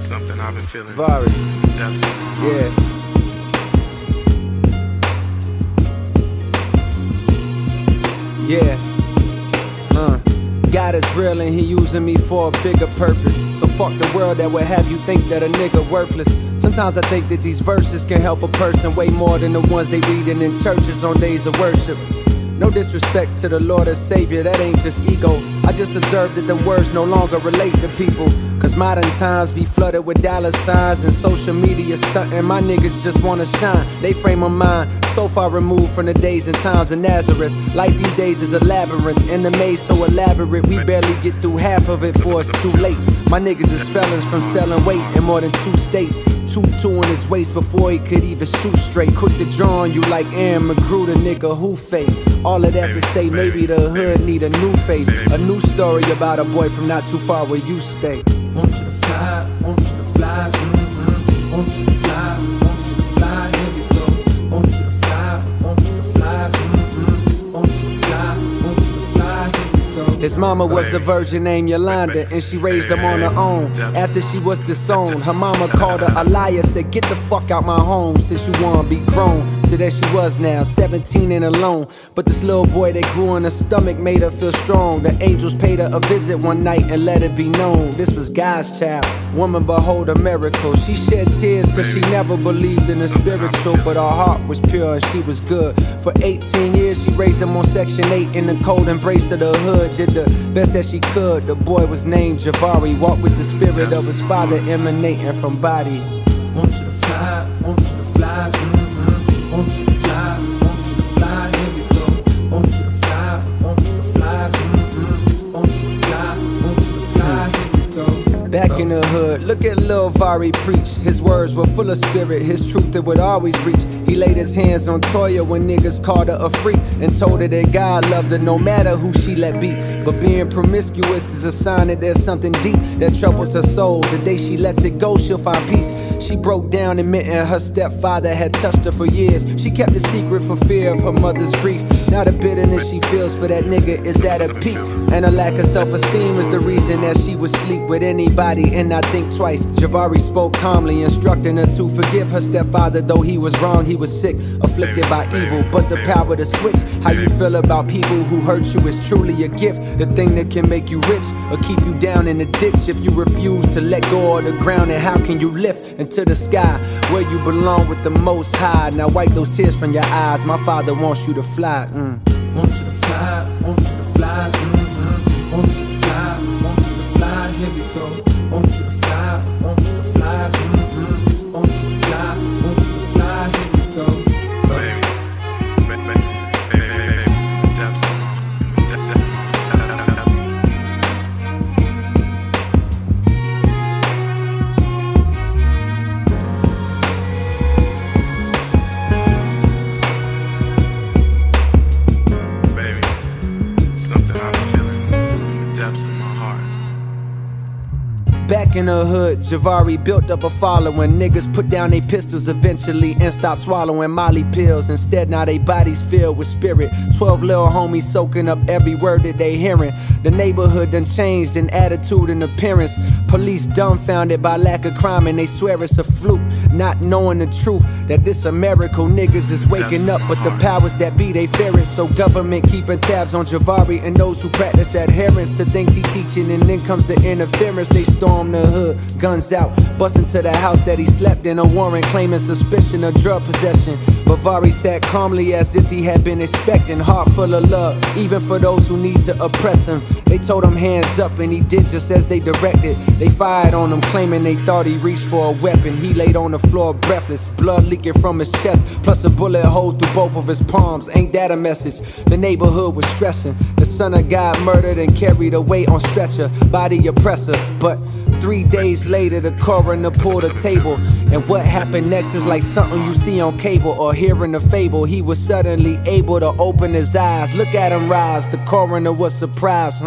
Something I've been feeling. Vari. Depths of my heart. Yeah. God is real and he using me for a bigger purpose. So fuck the world that would have you think that a nigga worthless. Sometimes I think that these verses can help a person way more than the ones they reading in churches on days of worship. No disrespect to the Lord and Savior, that ain't just ego. I just observed that the words no longer relate to people. Cause modern times be flooded with dollar signs and social media stunting. My niggas just wanna shine. They frame of mind so far removed from the days and times of Nazareth. Life these days is a labyrinth, and the maze so elaborate we barely get through half of it before it's too late. My niggas is felons from selling weight in more than 2 states. 2-2 in his waist before he could even shoot straight. Quick to draw on you like Aaron McGrew, the nigga who fake. All of that to say maybe the hood need a new face. A new story about a boy from not too far where you stay. Want you to fly, want you to fly, want you to fly, want you to fly, here we go. Want you to fly, want you to fly, want you to fly, want you to fly, here we go. His mama was a virgin named Yolanda, and she raised him on her own. After she was disowned, her mama called her a liar, said get the fuck out my home since you wanna be grown. So there she was now, 17 and alone. But this little boy that grew in her stomach made her feel strong. The angels paid her a visit one night and let it be known this was God's child. Woman, behold a miracle. She shed tears cause she never believed in the spiritual, but her heart was pure and she was good. For 18 years she raised him on Section 8 in the cold embrace of the hood. Did the best that she could. The boy was named Javari, walked with the spirit of his father emanating from body. Want you to fly, want you to fly, want you to fly, want you to fly, here we go. Want you to fly, want you to fly, want you to fly, want you to fly, here we go. Back in the hood, look at Lil Vari preach. His words were full of spirit, his truth that would always reach. He laid his hands on Toya when niggas called her a freak and told her that God loved her no matter who she let be. But being promiscuous is a sign that there's something deep that troubles her soul. The day she lets it go, she'll find peace. She broke down admitting her stepfather had touched her for years. She kept the secret for fear of her mother's grief. Now the bitterness she feels for that nigga is at a peak, and a lack of self-esteem is the reason that she would sleep with anybody and not think twice. Javari spoke calmly, instructing her to forgive her stepfather. Though he was wrong, he was sick, afflicted by evil, but the power to switch how you feel about people who hurt you is truly a gift. The thing that can make you rich or keep you down in the ditch. If you refuse to let go of the ground, then how can you lift into the sky where you belong with the Most High? Now wipe those tears from your eyes. My father wants you to fly. Want you to fly, want you to fly, want you to fly, want you to fly, here we go. Want you to fly, want you to fly, want you to fly, want you to fly, here we go. Back in the hood, Javari built up a following. Niggas put down they pistols eventually and stopped swallowing Molly pills. Instead, now they bodies filled with spirit. 12 little homies soaking up every word that they hearing. The neighborhood done changed in attitude and appearance. Police dumbfounded by lack of crime and they swear it's a fluke, not knowing the truth that this a miracle. Niggas is waking up, but the powers that be, they fear it. So government keeping tabs on Javari and those who practice adherence to things he teaching. And then comes the interference. They storm the hood, guns out, bust into the house that he slept in. A warrant claiming suspicion of drug possession. But Vari sat calmly as if he had been expecting. Heart full of love, even for those who need to oppress him. They told him hands up and he did just as they directed. They fired on him, claiming they thought he reached for a weapon. He laid on the floor breathless, blood leaking from his chest, plus a bullet hole through both of his palms. Ain't that a message? The neighborhood was stressing. The son of God murdered and carried away on stretcher, body oppressor. But 3 days later, the coroner pulled a table, and what happened next is like something you see on cable or hear in a fable. He was suddenly able to open his eyes, look at him rise. The coroner was surprised,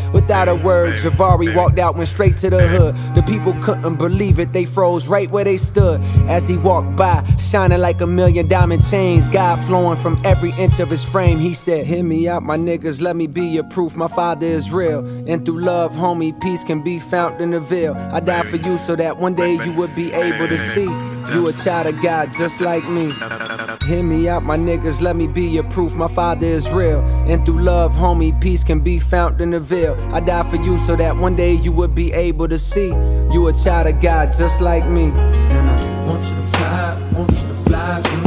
Without a word, Javari walked out, went straight to the hood. The people couldn't believe it, they froze right where they stood as he walked by, shining like a million diamond chains, God flowing from every inch of his frame. He said, hear me out, my niggas, let me be your proof. My father is real, and through love, homie, peace can be found in the veil. I died for you so that one day you would be able to see you a child of God just like me. Hear me out, my niggas, let me be your proof. My father is real, and through love, homie, peace can be found in the veil. I died for you so that one day you would be able to see you a child of God just like me. And I want you to fly, want you to fly.